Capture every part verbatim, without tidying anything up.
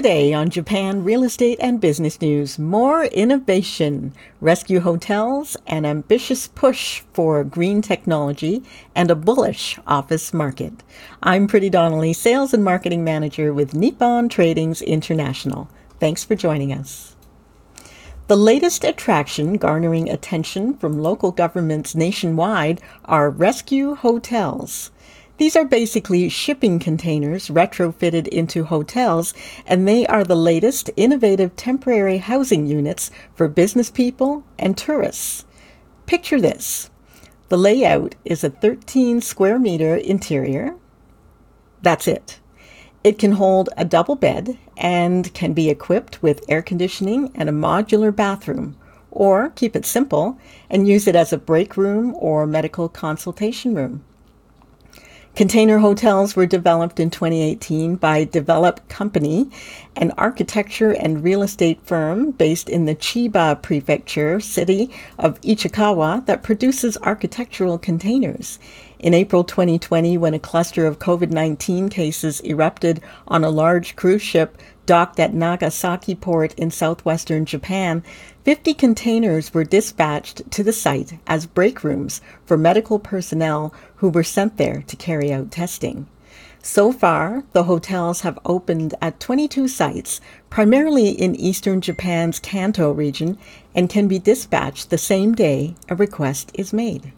Today on Japan Real Estate and Business News, more innovation, rescue hotels, an ambitious push for green technology, and a bullish office market. I'm Pretty Donnelly, Sales and Marketing Manager with Nippon Tradings International. Thanks for joining us. The latest attraction garnering attention from local governments nationwide are rescue hotels. These are basically shipping containers retrofitted into hotels, and they are the latest innovative temporary housing units for business people and tourists. Picture this. The layout is a thirteen square meter interior. That's it. It can hold a double bed and can be equipped with air conditioning and a modular bathroom, or keep it simple and use it as a break room or medical consultation room. Container hotels were developed in twenty eighteen by Develop Company, an architecture and real estate firm based in the Chiba Prefecture city of Ichikawa that produces architectural containers. In April twenty twenty, when a cluster of COVID nineteen cases erupted on a large cruise ship docked at Nagasaki Port in southwestern Japan, fifty containers were dispatched to the site as break rooms for medical personnel who were sent there to carry out testing. So far, the hotels have opened at twenty-two sites, primarily in eastern Japan's Kanto region, and can be dispatched the same day a request is made.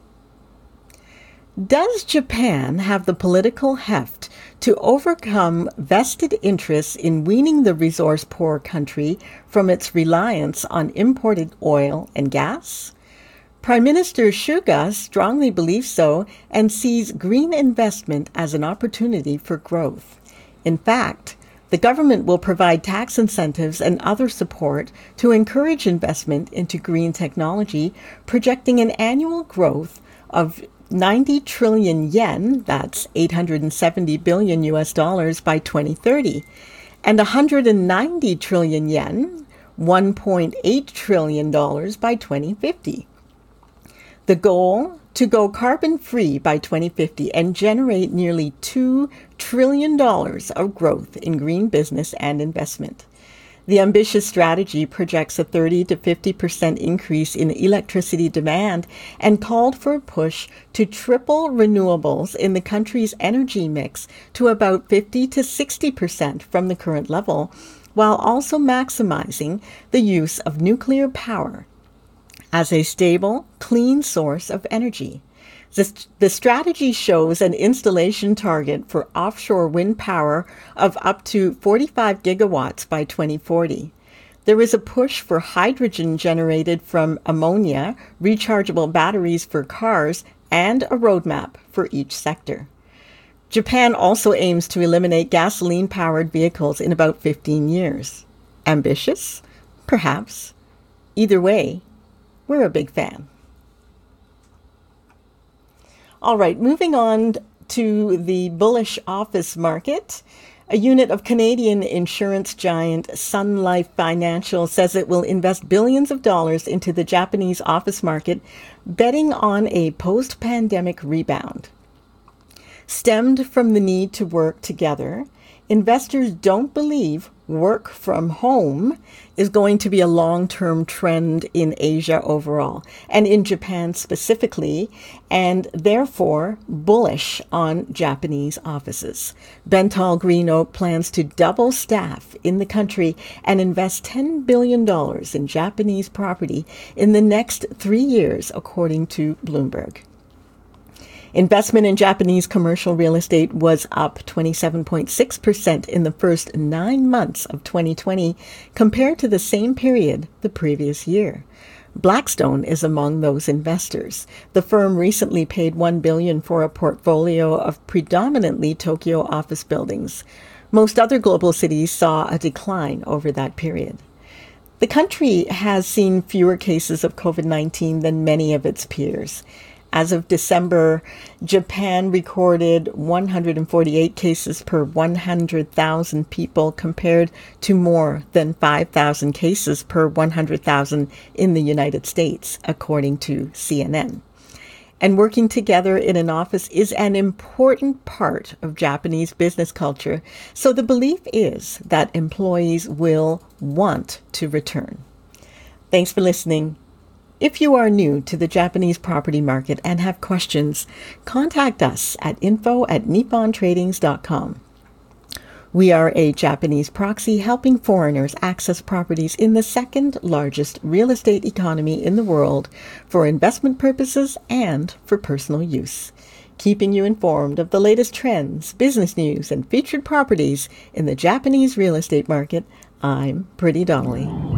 Does Japan have the political heft to overcome vested interests in weaning the resource-poor country from its reliance on imported oil and gas? Prime Minister Suga strongly believes so and sees green investment as an opportunity for growth. In fact, the government will provide tax incentives and other support to encourage investment into green technology, projecting an annual growth of ninety trillion yen, that's eight hundred seventy billion U S dollars by twenty thirty, and one hundred ninety trillion yen, one point eight trillion dollars by twenty fifty. The goal, to go carbon-free by twenty fifty and generate nearly two trillion dollars of growth in green business and investment. The ambitious strategy projects a thirty to fifty percent increase in electricity demand and called for a push to triple renewables in the country's energy mix to about fifty to sixty percent from the current level, while also maximizing the use of nuclear power as a stable, clean source of energy. The, the strategy shows an installation target for offshore wind power of up to forty-five gigawatts by twenty forty. There is a push for hydrogen generated from ammonia, rechargeable batteries for cars, and a roadmap for each sector. Japan also aims to eliminate gasoline-powered vehicles in about fifteen years. Ambitious? Perhaps. Either way, we're a big fan. All right, moving on to the bullish office market. A unit of Canadian insurance giant Sun Life Financial says it will invest billions of dollars into the Japanese office market, betting on a post-pandemic rebound. Stemmed from the need to work together, investors don't believe work from home is going to be a long-term trend in Asia overall, and in Japan specifically, and therefore bullish on Japanese offices. Bentall Green Oak plans to double staff in the country and invest ten billion dollars in Japanese property in the next three years, according to Bloomberg. Investment in Japanese commercial real estate was up twenty-seven point six percent in the first nine months of twenty twenty compared to the same period the previous year. Blackstone is among those investors. The firm recently paid one billion dollars for a portfolio of predominantly Tokyo office buildings. Most other global cities saw a decline over that period. The country has seen fewer cases of COVID nineteen than many of its peers. As of December, Japan recorded one hundred forty-eight cases per one hundred thousand people compared to more than five thousand cases per one hundred thousand in the United States, according to C N N. And working together in an office is an important part of Japanese business culture, so the belief is that employees will want to return. Thanks for listening. If you are new to the Japanese property market and have questions, contact us at info at nippon tradings dot com. We are a Japanese proxy helping foreigners access properties in the second largest real estate economy in the world for investment purposes and for personal use, keeping you informed of the latest trends, business news, and featured properties in the Japanese real estate market. I'm Pretty Donnelly.